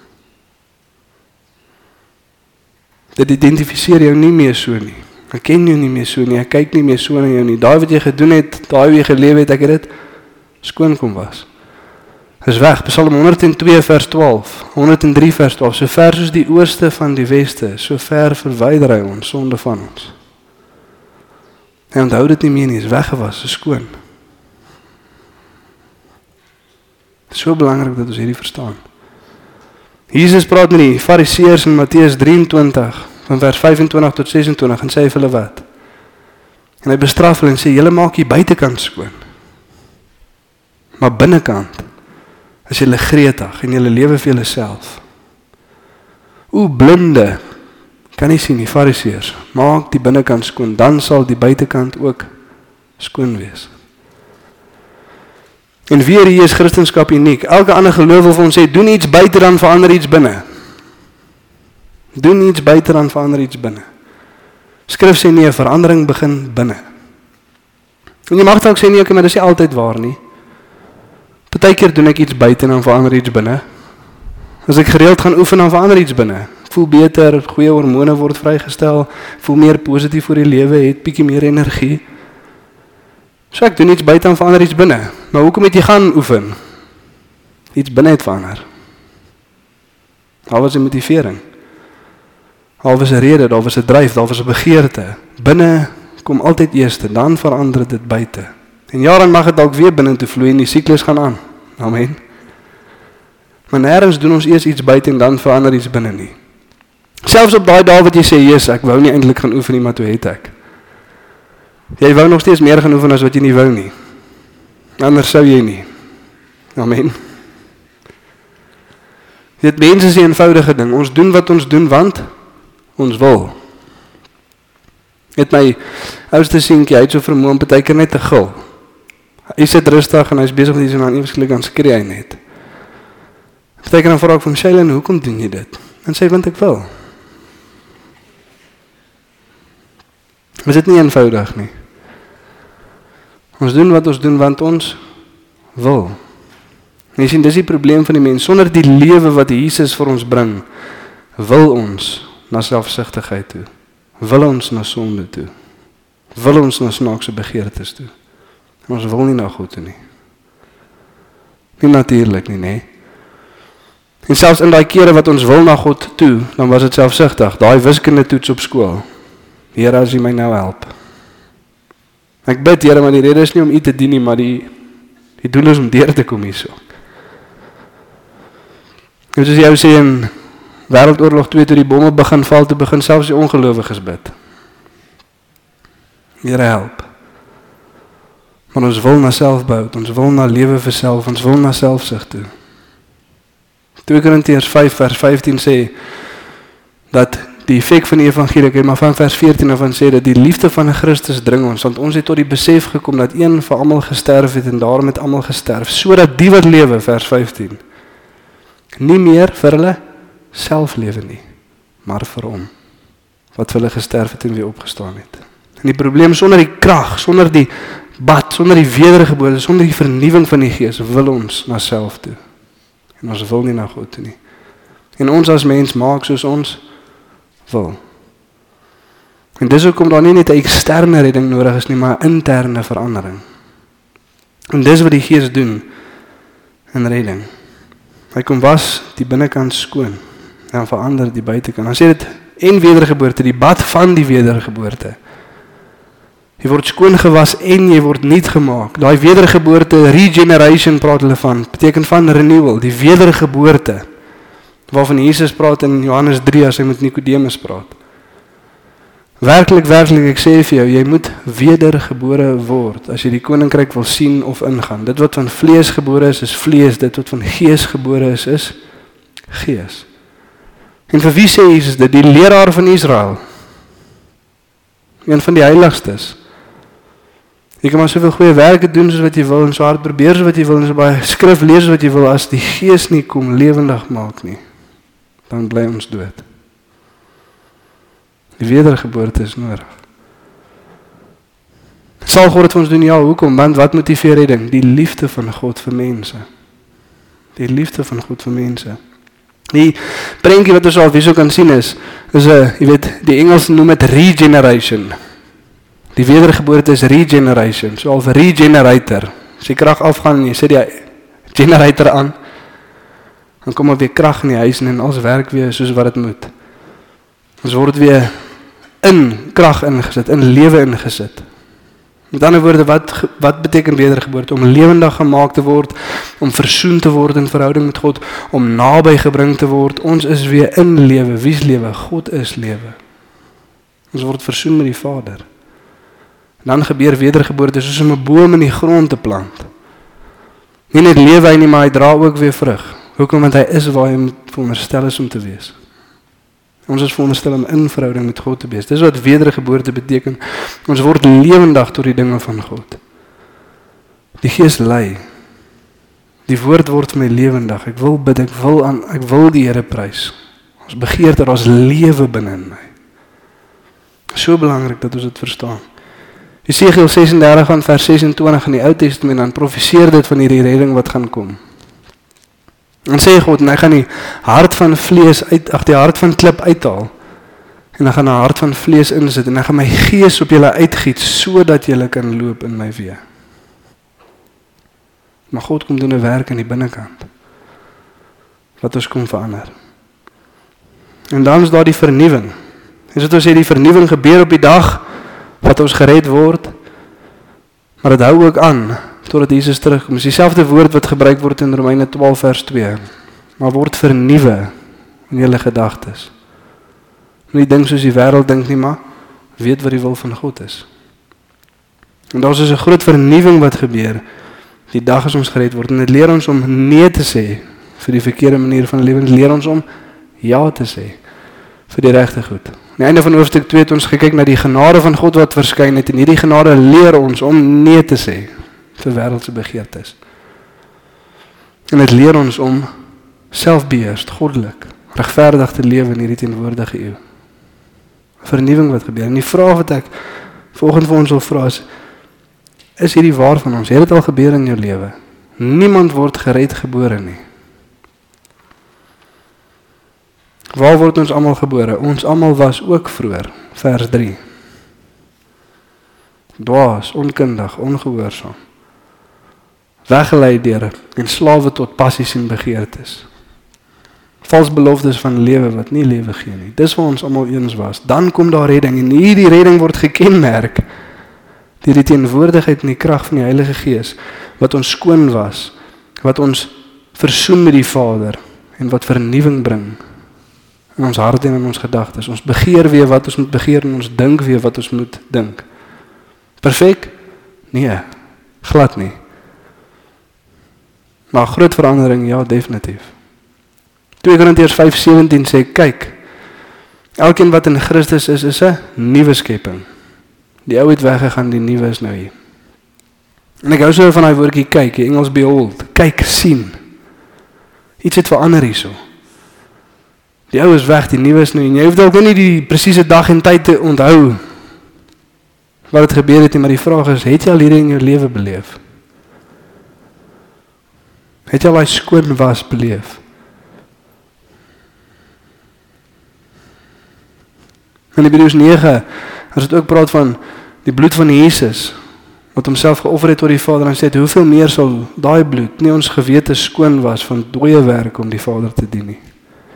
Speaker 3: Dit identifiseer jou nie meer so nie. Hy ken jou nie meer so nie, hy kyk nie meer so na jou nie. Daai wat jy gedoen het, daai wie jy gelewe het, ek het dit skoon kom was. Is weg, Psalm honderd en twee vers twaalf, honderd en drie vers twaalf, so ver soos die ooste van die weste, so ver verwyder hy ons, sonde van ons. Hy onthou dit nie meer nie, is weggewas, is skoon. So belangrik dat ons hierdie verstaan. Jesus praat met die Fariseërs in Matteus drieëntwintig, van vers vyfentwintig tot sesentwintig, en sê vir hulle wat? En hy bestraf hulle en sê, julle maak hier buitekant skoon, maar binnekant is julle gretig en julle lewe vir julle self. O blinde, kan nie sien die Fariseërs, maak die binnekant skoon, dan sal die buitekant ook skoon wees. En weer hier is Christendom uniek. Elke ander geloof wil vir ons sê, doen iets buite dan verander iets binne. Doen iets buite dan verander iets binne. Skrif sê nee, verandering begin binne. En jy mag dalk sê nee, okay, maar dis nie altyd waar nie. Partykeer doen ek iets buite en dan verander iets binne. As ek gereeld gaan oefen, dan verander iets binne. Ek voel beter, goeie hormone word vrygestel, voel meer positief oor die lewe, het bietjie meer energie. So ek doen iets buite en verander iets binne. Maar hoekom het jy gaan oefen? Iets binne het verander. Daar was 'n motivering. Daar was 'n rede, daar was 'n dryf, daar was 'n begeerte. Binne kom altyd eerste, dan verander dit buite. En jare mag dit dalk weer binne toe vloei en die siklus gaan aan. Amen. Maar nêrens doen ons eers iets buite en dan verander iets binne nie. Selfs op daai dae wat jy sê, "Jesus, ek wou nie eintlik gaan oefen nie, maar toe het ek." Jy wou nog steeds meer gaan oefen as wat jy nie wou nie. Anders sou jy nie. Amen. Dit mense is 'n eenvoudige ding. Ons doen wat ons doen want ons wil. Het my oudste seentjie, hy het so vermoë om partykeer net te gil. Hy sit rustig en hy's besig met iets en dan eweslik aan skree hy net. Partykeer dan vra ek van Shaylin, hoekom doen jy dit? En sê want ek wil. Is dit nie eenvoudig nie? Ons doen wat ons doen want ons wil. En jy sien, dis die probleem van die mens. Sonder die lewe wat Jesus vir ons bring, wil ons na selfsugtigheid toe. Wil ons na sonde toe. Wil ons na snaakse begeertes toe. En ons wil nie na God toe nie. Nie natuurlik nie, nee. En selfs in daai kere wat ons wil na God toe, dan was dit selfsugtig. Daai wiskunde toets op skool. Here, as U my nou help. Ek bid, Here, maar die rede is nie om U te dien nie, maar die, die doel is om deur te kom hierso. En soos jy sê in Wêreldoorlog twee, toe die bomme begin val, toe begin selfs die ongelowiges bid. Here, help. Maar ons wil na selfbehoud, ons wil na lewe vir self, ons wil na selfsug toe. twee Korintiërs vyf vers vyftien sê, dat die effek van die evangelie, okay, maar van vers veertien af aan sê, dat die liefde van Christus dring ons, want ons het tot die besef gekom, dat een vir almal gesterf het, en daarom het almal gesterf, sodat die wat lewe, vers vyftien, nie meer vir hulle self lewe nie, maar vir hom, wat vir hulle gesterf het en weer opgestaan het. En die probleem, sonder die krag, sonder die bad, sonder die wedergeboorte, sonder die vernuwing van die gees, wil ons na self toe. En ons wil nie na God toe nie. En ons as mens maak soos ons wil. En dis hoekom daar nie net 'n eksterne redding nodig is nie, maar 'n interne verandering. En dis wat die Gees doen in redding. Hy kom was die binnekant skoon en verander die buitekant. Dan sê dit en wedergeboorte, die bad van die wedergeboorte. Jy word skoon gewas en jy word nuut gemaak. Daai wedergeboorte, regeneration praat hulle van, beteken van renewal, die wedergeboorte. Waarvan Jesus praat in Johannes drie as hy met Nikodemus praat. Werklik, werklik, ek sê vir jou, jy moet wedergebore word as jy die koninkryk wil sien of ingaan. Dit wat van vlees gebore is, is vlees. Dit wat van gees gebore is, is gees. En vir wie sê Jesus dit? Die leraar van Israel. Een van die heiligstes. Jy kan maar soveel goeie werke doen soos wat jy wil en so hard probeer soos wat jy wil en so baie skrif lees soos wat jy wil, as die gees nie kom lewendig maak nie, dan bly ons dood. Die wedergeboorte is nodig. Sal God het vir ons doen? Ja, hoekom? Want wat motiveer redding? Die liefde van God vir mense. Die liefde van God vir mense. Die prentjie wat ons al wie so kan sien is, is 'n, jy weet, die Engels noem dit regeneration. Die wedergeboorte is regeneration, so al 'n regenerator. As die krag afgaan en jy sit die generator aan, dan kom er weer krag in die huis en alles werk weer soos wat dit moet. Ons word weer in krag ingesit, in lewe ingesit. Met ander woorde, wat, wat beteken wedergeboorte? Om lewendig gemaak te word, om versoen te word in verhouding met God, om naby gebring te word. Ons is weer in lewe. Wie is lewe? God is lewe. Ons word versoen met die Vader. En dan gebeur wedergeboorte soos om 'n boom in die grond te plant. Nie net lewe hy nie, maar hy dra ook weer vrug. Hoekom? Want hy is waar hy veronderstel is om te wees. Ons is veronderstel om in verhouding met God te wees. Dis wat wedergeboorte beteken. Ons word lewendig tot die dinge van God. Die Gees lei. Die woord word vir my lewendig. Ek wil bid, ek wil aan, ek wil die Here prys. Ons begeerte, daar is lewe binne in my. So belangrik dat ons dit verstaan. Jesegiel ses en dertig aan vers ses en twintig in die Ou Testament, dan profeseer dit van hierdie redding wat gaan kom. En sê God, en ek gaan die hart van vlees uit, ag die hart van klip uithaal. En ek gaan 'n hart van vlees insit en ek gaan my gees op julle uitgiet sodat julle kan loop in my weë. Maar God kom doen 'n werk aan die binnekant wat ons kom verander. En dan is daar die vernuwing. En soos ons sê, die vernuwing gebeur op die dag wat ons gered word, maar dit hou ook aan totdat Jesus terugkom. Dis dieselfde woord wat gebruik word in Romeine twaalf vers twee. Maar word vernuwe in julle gedagtes. Nie dink soos die wêreld dink nie, maar weet wat die wil van God is. En daar is dus 'n groot vernuwing wat gebeur die dag as ons gered word. En dit leer ons om nee te sê vir die verkeerde manier van lewe. Dit leer ons om ja te sê vir die regte goed. Aan die einde van hoofstuk twee het ons gekyk na die genade van God wat verskyn het, en hierdie genade leer ons om nee te sê vir wêreldse begeertes. En dit leer ons om selfbeheerst, goddelik, regverdig te lewe in hierdie teenwoordige eeu. Vernuwing wat gebeur. En die vraag wat ek volgende vir ons wil vra is, is hierdie waar van ons? Het dit al gebeur in jou lewe? Niemand word gered gebore nie. Waar word ons almal gebore? Ons almal was ook vroeër, vers drie. Dwaas, onkundig, ongehoorsaam. Weggelei deur en slawe tot passies en begeertes. Vals beloftes van lewe wat nie lewe gee nie. Dis waar ons almal eens was. Dan kom daar redding, en hierdie redding word gekenmerk deur die teenwoordigheid en die krag van die Heilige Gees, wat ons skoon was, wat ons versoen met die Vader, en wat vernuwing bring in ons hart en in ons gedagtes. Ons begeer weer wat ons moet begeer, en ons dink weer wat ons moet dink. Perfek? Nee, glad nie. Maar groot verandering, ja, definitief. twee Korintiërs vyf sewentien sê, kyk, elkeen wat in Christus is, is 'n nuwe skepping. Die ou het weggegaan, die nuwe is nou hier. En ek hou so van daai woordjie kyk, die Engels behold, kyk, sien. Iets het verander hierso. Die ou is weg, die nuwe is nou hier. Jy hoef dalk nie die presiese dag en tyd te onthou wat het gebeur het nie, maar die vraag is, het jy al hierdie in jou lewe beleef? Het jy al daai skoon was beleef? In Hebreërs nege, as het ook praat van die bloed van Jesus, wat homself geoffer het tot die Vader, en sê, hoeveel meer sal daai bloed nie ons gewete skoon was van dooie werk om die Vader te dien nie.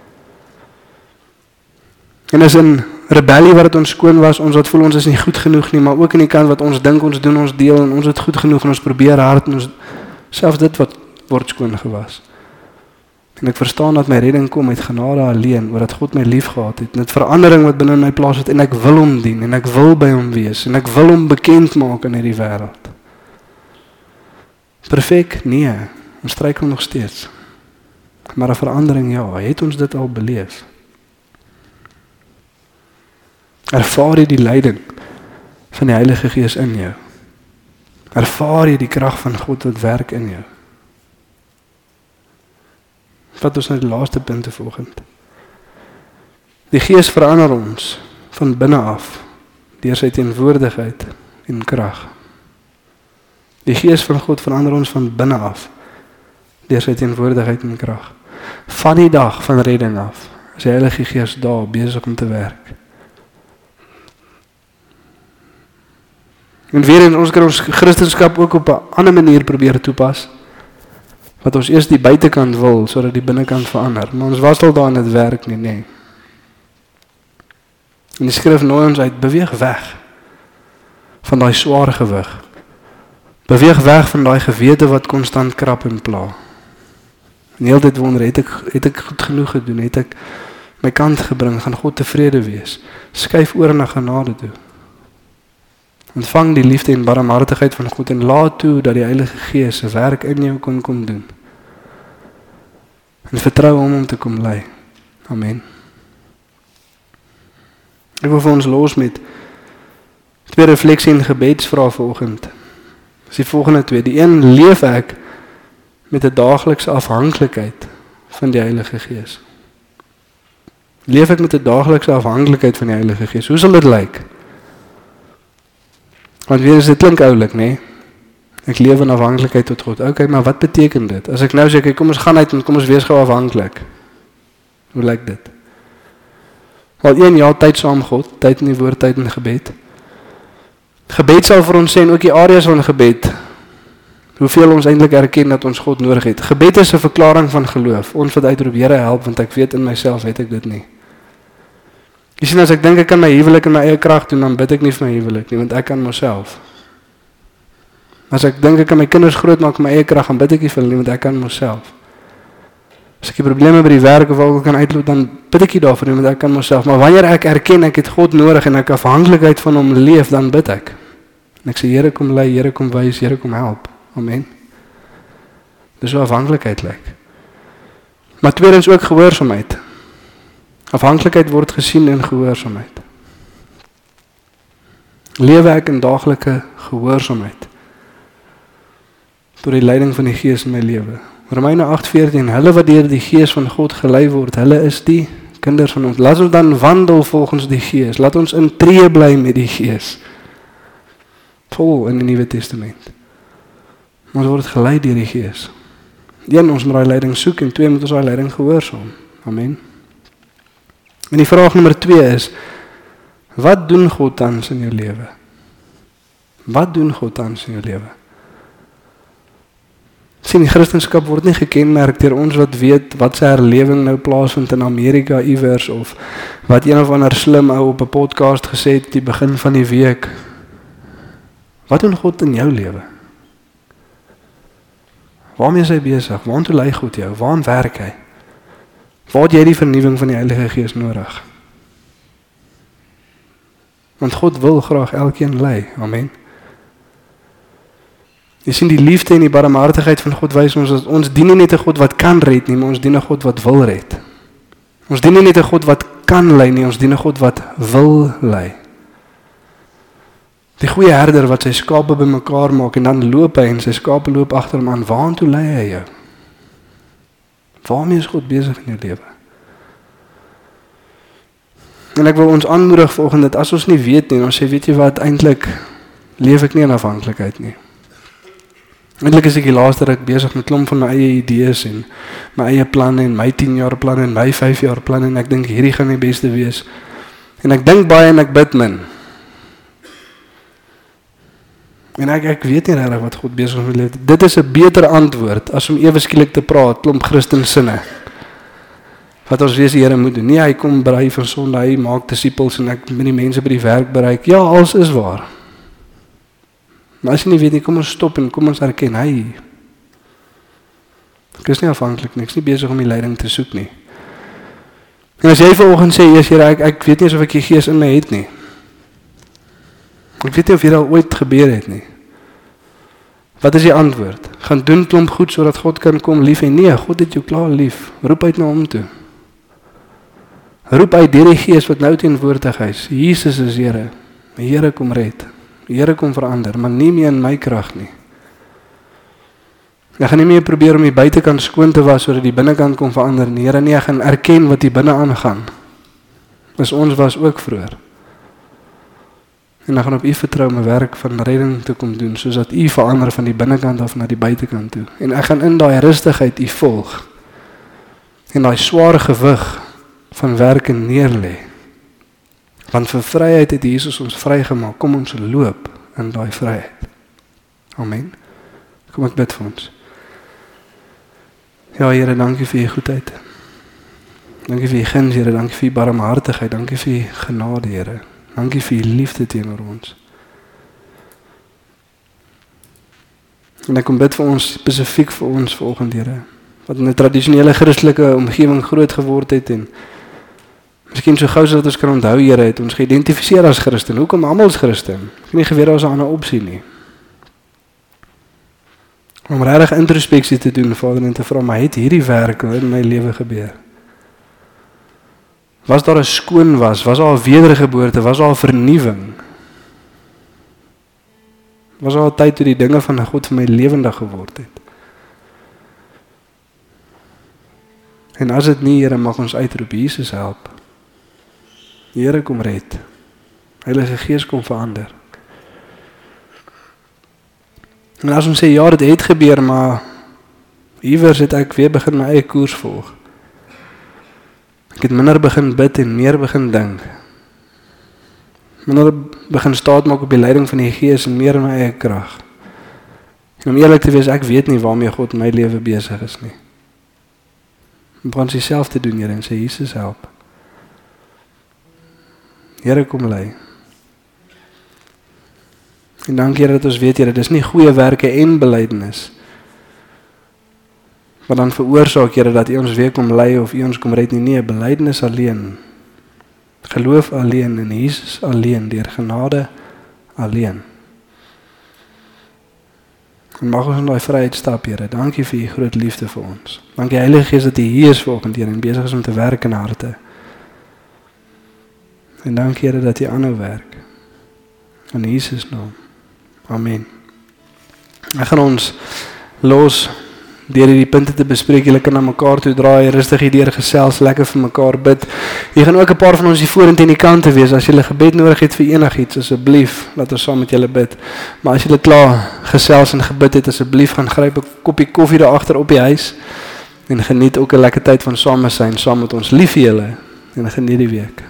Speaker 3: En is in rebellie wat het ons skoon was, ons wat voel ons is nie goed genoeg nie, maar ook in die kant wat ons dink ons doen ons deel, en ons het goed genoeg, en ons probeer hard, en ons, selfs dit wat word skoon gewas. En ek verstaan dat my redding kom met genade alleen, oor dat God my lief gehad het, en dit verandering wat binne in my plaas het, en ek wil hom dien, en ek wil by hom wees, en ek wil hom bekend maak in hierdie wêreld. Perfek? Nee, ons struikel nog steeds. Maar 'n verandering, ja, het ons dit al beleef? Ervaar jy die leiding van die Heilige Gees in jou? Ervaar jy die krag van God wat werk in jou? Wat ons na die laaste punte volgend. Die Gees verander ons van binne af deur sy teenwoordigheid en krag. Die Gees van God verander ons van binne af deur sy teenwoordigheid en krag. Van die dag van redding af is die Heilige Gees daar besig om te werk. En weer eens, ons kan ons Christendom ook op 'n ander manier probeer toepas, wat ons eers die buitekant wil, sodat die binnekant verander. Maar ons was al daar in het werk nie, nee. En die skrif nooi ons uit, beweeg weg van daai swaar gewig. Beweeg weg van daai gewete wat konstant krap en pla. En die hele tyd wonder, het ek, het ek goed genoeg gedoen, het ek my kant gebring, gaan God tevrede wees. Skuif oor na genade toe. Ontvang die liefde en barmhartigheid van God en laat toe dat die Heilige Gees se werk in jou kon kom doen. En vertrou hom om te kom lei. Amen. Ek wil vir ons los met twee refleksie en gebedsvrae vanoggend. Dis die volgende twee. Die een, leef ek met 'n daaglikse afhanklikheid van die Heilige Gees? Leef ek met 'n daaglikse afhanklikheid van die Heilige Gees? Hoe sal dit lyk? Want weer is dit klink oulik, nê? Ek leef in afhanklikheid tot God. Okay, maar wat beteken dit? As ek nou sê, okay, kom ons gaan uit en kom ons wees gou afhanklik. Hoe lyk dit? Al een jaar tyd saam God, tyd in die woord, tyd in gebed. Gebed sal vir ons sê, en ook die areas van gebed, hoeveel ons eintlik erken dat ons God nodig het. Gebed is 'n verklaring van geloof. Ons wat uitroep, Here help, want ek weet in myself het ek dit nie. Jy sien, as ek dink ek kan my huwelik in my eie krag doen, dan bid ek nie vir my huwelik nie, want ek kan myself. As ek dink ek kan my kinders grootmaak in my eie krag, dan bid ek nie vir hulle nie, want ek kan myself. As ek die probleme by die werk of waar ek kan uitloop, dan bid ek nie daarvoor nie, want ek kan myself. Maar wanneer ek erken ek het God nodig en ek afhanklikheid van hom leef, dan bid ek. En ek sê, Here kom lei, Here kom wys, Here kom help. Amen. Dis hoe afhanklikheid lyk. Maar tweedens ook gehoorsaamheid. Afhanklikheid word gesien in gehoorsaamheid. Lewe ek in daaglikse gehoorsaamheid tot die leiding van die Gees in my lewe. Romeine agt veertien, hulle wat deur die Gees van God gelei word, hulle is die kinders van ons. Laat ons dan wandel volgens die Gees. Laat ons in tree bly met die Gees. Vol in die Nuwe Testament. Ons word gelei deur die Gees. Een, ons moet daai leiding soek en twee, moet ons daai leiding gehoorsaam. Amen. En die vraag nommer twee is, wat doen God tans in jou lewe? Wat doen God tans in jou lewe? Sien, die Christendom word nie gekenmerk deur ons wat weet wat sy herlewing nou plaasvind in Amerika iewers, of wat een of ander slim ou op 'n podcast gesê het die begin van die week. Wat doen God in jou lewe? Waarmee is hy besig? Waartoe lei God jou? Waaraan werk hy? Waar het jy die vernuwing van die Heilige Gees nodig? Want God wil graag elkeen lei. Amen. Jy sien, die liefde en die barmhartigheid van God wys ons dat ons dien nie net 'n God wat kan red nie, maar ons dien 'n God wat wil red. Ons dien nie net 'n God wat kan lei nie, ons dien 'n God wat wil lei. Die goeie herder wat sy skape bymekaar maak en dan loop hy en sy skape loop agter hom aan. Waartoe lei hy jou? Waarmee is God besig in jou lewe? En ek wil ons aanmoedig vanoggend dat as ons nie weet nie, ons sê, weet jy wat, eintlik leef ek nie in afhanklikheid nie. Eintlik is ek die laaste ruk besig met klomp van my eie idees en my eie planne en my tien jaar planne en my vyf jaar planne en ek dink hierdie gaan die beste wees. En ek dink baie en ek bid min. En ek, ek weet nie regtig wat God besig is met lewe. Dit is 'n beter antwoord as om ewe skielik te praat, klomp Christensinne. Wat ons weet die Here moet doen. Nee, hy kom brei van sonde, hy maak disippels en ek met die mense by die werk bereik. Ja, alles is waar. Maar as jy nie weet nie, kom ons stop en kom ons erken, hy ek is nie afhanklik nie, ek is nie besig om die leiding te soek nie. En as jy vanoggend sê, eers Here, ek, ek weet nie of ek die Gees in my het nie. Ek weet nie of hier al ooit gebeur het nie. Wat is die antwoord? Gaan doen klomp goed sodat God kan kom lief en nee, God het jou klaar lief. Roep uit na hom toe. Roep uit deur die Gees wat nou teenwoordig is. Jesus is Here. Die Here kom red. Die Here kom verander, maar nie meer in my krag nie. Ek gaan nie meer probeer om die buitekant skoon te was sodat die binnekant kom verander nie. Here, nee, ek gaan erken wat die binne aangaan. Dis ons was ook vroeër. En dan gaan op U vertrou om 'n werk van redding te kom doen, soos dat U verander van die binnekant af na die buitekant toe. En ek gaan in daai rustigheid U volg. En daai swaar gewig van werke neerlê. Want vir vryheid het Jesus ons vrygemaak. Kom ons loop in daai vryheid. Amen. Kom ek bid vir ons. Ja, Here, dankie vir U goedheid. Dankie vir U guns, Here, dankie vir U barmhartigheid, dankie vir U genade, Here. Dankie vir U liefde teenoor ons. En ek kom bid vir ons, spesifiek vir ons vanoggend, Here, wat in 'n tradisionele Christelike omgewing groot geword het en miskien so gou sodat ons kan onthou, Here, het ons geïdentifiseer as Christen. Hoekom almal as Christen? Ek het nie geweet daar was 'n ander opsie nie. Om regtig introspeksie te doen, Vader, en te vra, maar het hierdie werk in my lewe gebeur? Was daar 'n skoon was? Was daar 'n wedergeboorte? Was daar 'n vernuwing? Was daar 'n tyd toe die dinge van God vir my lewendig geword het? En as dit nie, Here, mag ons uitroep, Jesus help. Die Here kom red. Heilige Gees kom verander. En as ons sê, ja, dit het gebeur, maar iewers het ek weer begin my eie koers volg. Ek het minder begin bid en meer begin dink. Minder begin staat maak op die leiding van die Gees en meer in my eie krag. En om eerlik te wees, ek weet nie waarmee God my lewe besig is nie. Om van sigself te doen, Here, en sê, Jesus, help. Here, kom lei. En dankie, Here, dat ons weet, Here, dis nie goeie werke en belydenis, wat dan veroorsaak, Here, dat U ons weer kom lei of U ons kom red nie, nee, belydenis alleen, geloof alleen in Jesus alleen, deur genade alleen. En mag ons in daai vryheid stap, Here. Dankie vir U groot liefde vir ons. Dankie Heilige Gees dat U hier is vanoggend, Here, en besig is om te werk in harte. En dankie, Here, dat U aanhou werk. In Jesus naam. Amen. Ek gaan ons los deur hierdie punte te bespreek. Julle kan na mekaar toe draai, rustig hier deur gesels, lekker vir mekaar bid. Hier gaan ook 'n paar van ons hier vorentoe in die kante wees. As julle gebed nodig het vir enigiets, asseblief, laat ons saam met julle bid. Maar as julle klaar gesels en gebid het, asseblief gaan gryp 'n koppie koffie daar agter op die huis en geniet ook 'n lekker tyd van saam wees, saam met ons. Lief vir julle en geniet die week.